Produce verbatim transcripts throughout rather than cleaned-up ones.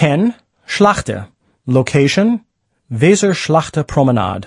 ten. Schlachte. Location, Weser-Schlachte Promenade.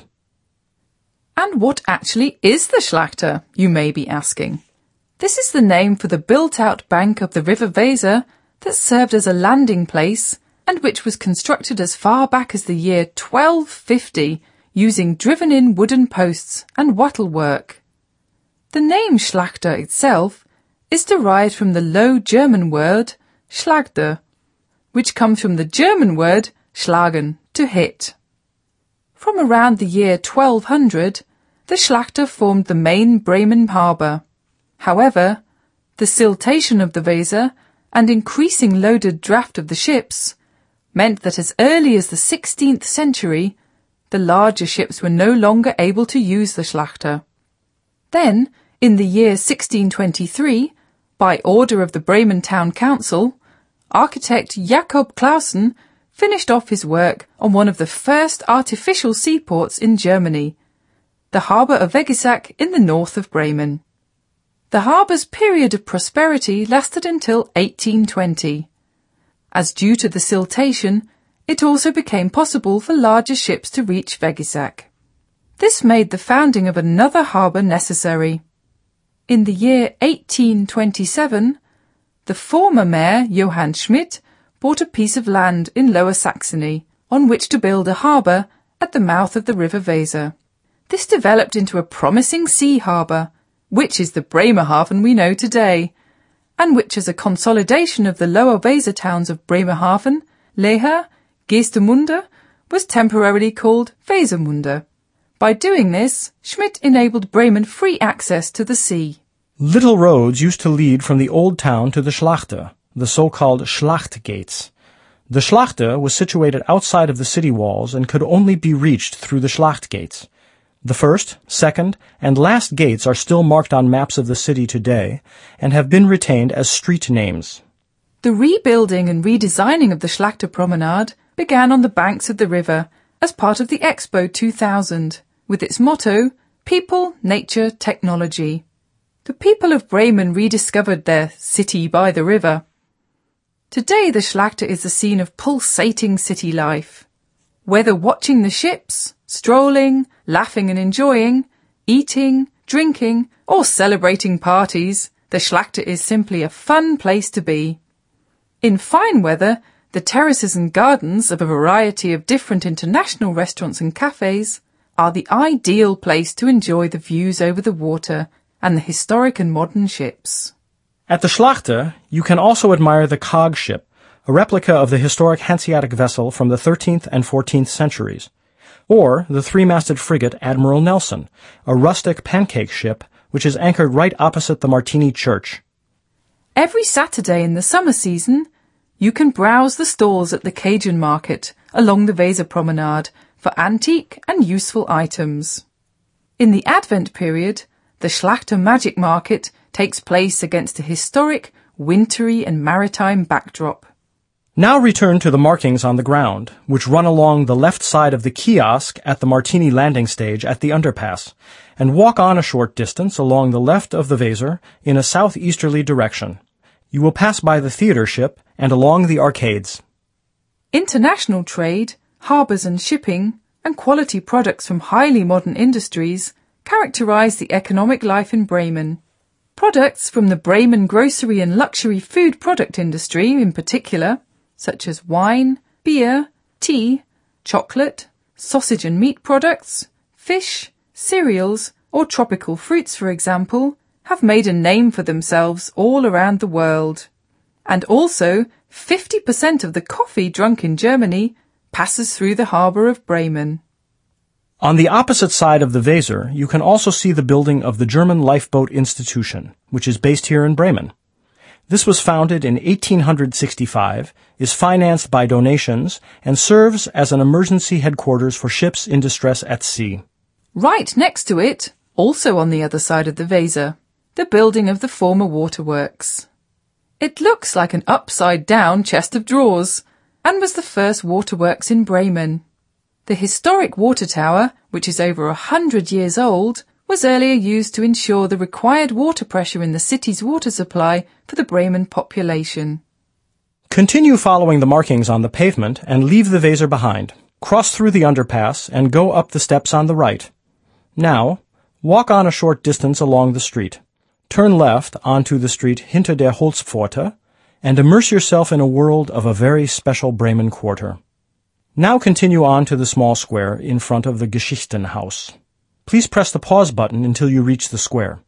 And what actually is the Schlachte, you may be asking? This is the name for the built-out bank of the River Weser that served as a landing place and which was constructed as far back as the year twelve fifty using driven-in wooden posts and wattle work. The name Schlachte itself is derived from the Low German word Schlagde, which comes from the German word schlagen, to hit. From around the year twelve hundred, the Schlachte formed the main Bremen harbour. However, the siltation of the Weser and increasing loaded draft of the ships meant that as early as the sixteenth century, the larger ships were no longer able to use the Schlachte. Then, in the year sixteen twenty-three, by order of the Bremen Town Council, architect Jakob Clausen finished off his work on one of the first artificial seaports in Germany, the harbour of Vegesack in the north of Bremen. The harbour's period of prosperity lasted until eighteen twenty. As due to the siltation, it also became possible for larger ships to reach Vegesack. This made the founding of another harbour necessary. In the year eighteen twenty-seven, the former mayor, Johann Schmidt, bought a piece of land in Lower Saxony on which to build a harbour at the mouth of the River Weser. This developed into a promising sea harbour, which is the Bremerhaven we know today, and which as a consolidation of the lower Weser towns of Bremerhaven, Leher, Geestemünde, was temporarily called Wesermunde. By doing this, Schmidt enabled Bremen free access to the sea. Little roads used to lead from the old town to the Schlachte, the so-called Schlachtgates. The Schlachte was situated outside of the city walls and could only be reached through the Schlachtgates. The first, second, and last gates are still marked on maps of the city today and have been retained as street names. The rebuilding and redesigning of the Schlachte Promenade began on the banks of the river as part of the Expo two thousand, with its motto, People, Nature, Technology. The people of Bremen rediscovered their city by the river. Today the Schlachte is the scene of pulsating city life. Whether watching the ships, strolling, laughing and enjoying, eating, drinking, or celebrating parties, the Schlachte is simply a fun place to be. In fine weather, the terraces and gardens of a variety of different international restaurants and cafes are the ideal place to enjoy the views over the water and the historic and modern ships. At the Schlachte, you can also admire the Cog ship, a replica of the historic Hanseatic vessel from the thirteenth and fourteenth centuries, or the three-masted frigate Admiral Nelson, a rustic pancake ship which is anchored right opposite the Martini Church. Every Saturday in the summer season, you can browse the stalls at the Cajun Market along the Weser Promenade for antique and useful items. In the Advent period, the Schlachte Magic Market takes place against a historic, wintry and maritime backdrop. Now return to the markings on the ground, which run along the left side of the kiosk at the Martini landing stage at the underpass, and walk on a short distance along the left of the Weser in a southeasterly direction. You will pass by the theatre ship and along the arcades. International trade, harbours and shipping, and quality products from highly modern industries characterize the economic life in Bremen. Products from the Bremen grocery and luxury food product industry in particular, such as wine, beer, tea, chocolate, sausage and meat products, fish, cereals, or tropical fruits, for example, have made a name for themselves all around the world. And also, fifty percent of the coffee drunk in Germany passes through the harbour of Bremen. On the opposite side of the Weser, you can also see the building of the German Lifeboat Institution, which is based here in Bremen. This was founded in eighteen sixty-five, is financed by donations, and serves as an emergency headquarters for ships in distress at sea. Right next to it, also on the other side of the Weser, the building of the former waterworks. It looks like an upside-down chest of drawers, and was the first waterworks in Bremen. The historic water tower, which is over a hundred years old, was earlier used to ensure the required water pressure in the city's water supply for the Bremen population. Continue following the markings on the pavement and leave the Weser behind. Cross through the underpass and go up the steps on the right. Now, walk on a short distance along the street. Turn left onto the street Hinter der Holzpforte and immerse yourself in a world of a very special Bremen quarter. Now continue on to the small square in front of the Geschichtenhaus. Please press the pause button until you reach the square.